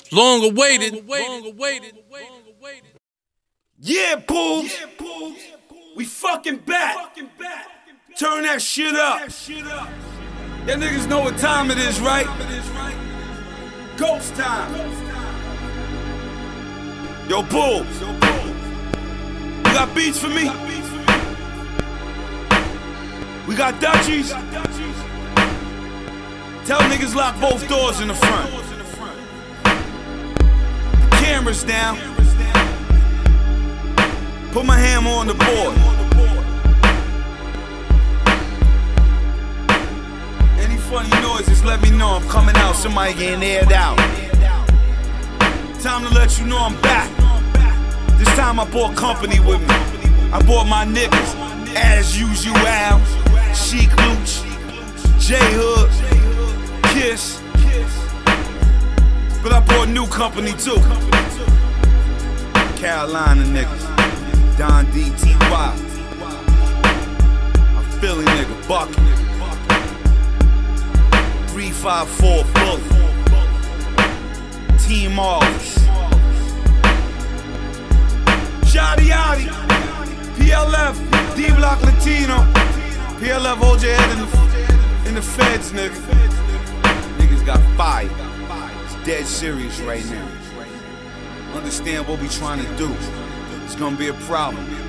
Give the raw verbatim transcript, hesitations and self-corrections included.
Long awaited. Long awaited. Yeah, Pools. We fucking back. Turn that shit up. Y'all niggas know what time it is, right? Ghost time. Yo, Pools. You got beats for me? We got Dutchies. Tell niggas lock both doors in the front. The camera's down. Put my hammer on the board. Any funny noises, let me know I'm coming out. Somebody getting aired out. Time to let you know I'm back. This time I brought company with me. I brought my niggas, as usual. Sheek Louch, J-Hood, Kiss. But I brought new company too. Carolina niggas, Don D T Y. A Philly nigga, Bucket. three five four Bullet. Team Marvelous. Shotty Yachty, P L F, D-Block Latino. P L F, hold your head in the, in the feds, nigga. Niggas got fired. It's dead serious right now. Understand what we trying to do. It's gonna be a problem.